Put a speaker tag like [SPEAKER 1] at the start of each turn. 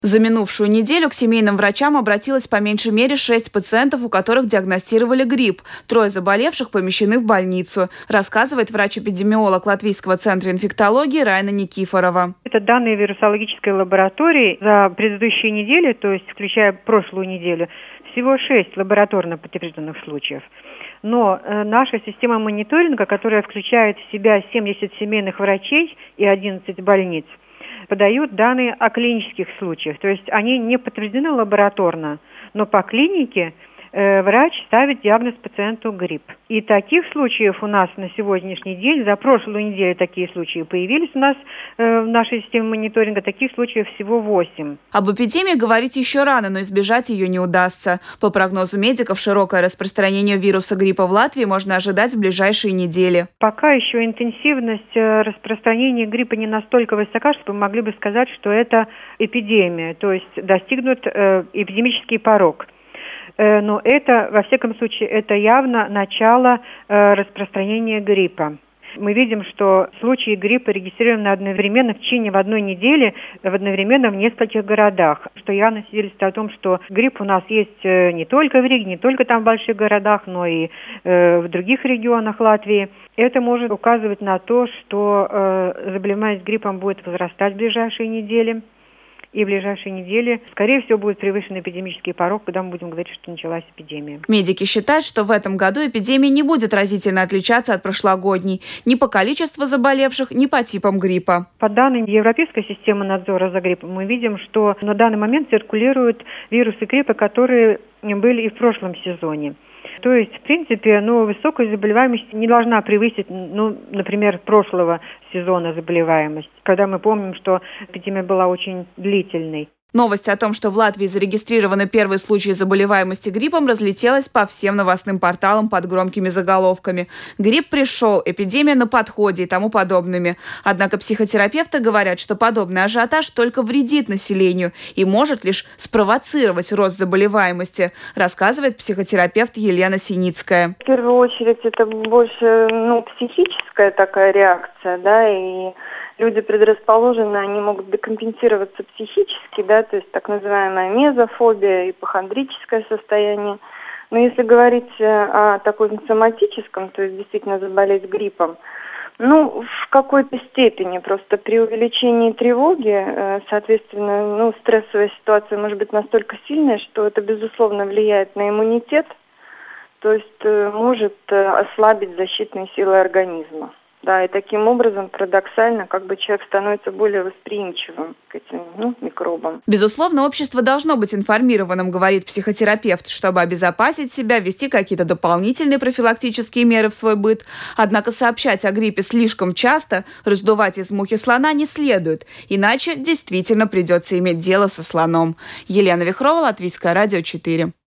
[SPEAKER 1] За минувшую неделю к семейным врачам обратилось по меньшей мере 6 пациентов, у которых диагностировали грипп. 3 заболевших помещены в больницу, рассказывает врач-эпидемиолог Латвийского центра инфектологии Райна Никифорова.
[SPEAKER 2] Это данные вирусологической лаборатории за предыдущие недели, то есть включая прошлую неделю, всего 6 лабораторно подтвержденных случаев. Но наша система мониторинга, которая включает в себя 70 семейных врачей и 11 больниц, подают данные о клинических случаях. То есть они не подтверждены лабораторно, но по клинике врач ставит диагноз пациенту грипп. И таких случаев у нас на сегодняшний день, за прошлую неделю такие случаи появились у нас в нашей системе мониторинга, таких случаев всего 8.
[SPEAKER 1] Об эпидемии говорить еще рано, но избежать ее не удастся. По прогнозу медиков, широкое распространение вируса гриппа в Латвии можно ожидать в ближайшие недели.
[SPEAKER 2] Пока еще интенсивность распространения гриппа не настолько высока, что мы могли бы сказать, что это эпидемия, то есть достигнут эпидемический порог. Но это, во всяком случае, это явно начало распространения гриппа. Мы видим, что случаи гриппа регистрированы одновременно в течение в одной неделе, одновременно в нескольких городах, что явно свидетельствует о том, что грипп у нас есть не только в Риге, не только там в больших городах, но и в других регионах Латвии. Это может указывать на то, что заболеваемость гриппом будет возрастать в ближайшие недели. И в ближайшие недели, скорее всего, будет превышен эпидемический порог, когда мы будем говорить, что началась эпидемия.
[SPEAKER 1] Медики считают, что в этом году эпидемия не будет разительно отличаться от прошлогодней ни по количеству заболевших, ни по типам гриппа.
[SPEAKER 2] По данным Европейской системы надзора за гриппом, мы видим, что на данный момент циркулируют вирусы гриппа, которые были и в прошлом сезоне. То есть, в принципе, высокая заболеваемость не должна превысить, например, прошлого сезона заболеваемость, когда мы помним, что эпидемия была очень длительной.
[SPEAKER 1] Новость о том, что в Латвии зарегистрированы первые случаи заболеваемости гриппом, разлетелась по всем новостным порталам под громкими заголовками. Грипп пришел, эпидемия на подходе и тому подобными. Однако психотерапевты говорят, что подобный ажиотаж только вредит населению и может лишь спровоцировать рост заболеваемости, рассказывает психотерапевт Елена Синицкая.
[SPEAKER 3] В первую очередь это больше психическая такая реакция, да, и люди предрасположены, они могут декомпенсироваться психически, да, то есть так называемая мезофобия, ипохондрическое состояние. Но если говорить о таком соматическом, то есть действительно заболеть гриппом, в какой-то степени просто при увеличении тревоги, соответственно, стрессовая ситуация может быть настолько сильная, что это, безусловно, влияет на иммунитет, то есть может ослабить защитные силы организма. Да, и таким образом, парадоксально, человек становится более восприимчивым к этим микробам.
[SPEAKER 1] Безусловно, общество должно быть информированным, говорит психотерапевт, чтобы обезопасить себя, ввести какие-то дополнительные профилактические меры в свой быт. Однако сообщать о гриппе слишком часто, раздувать из мухи слона не следует, иначе действительно придется иметь дело со слоном. Елена Вихрова, Латвийское радио 4.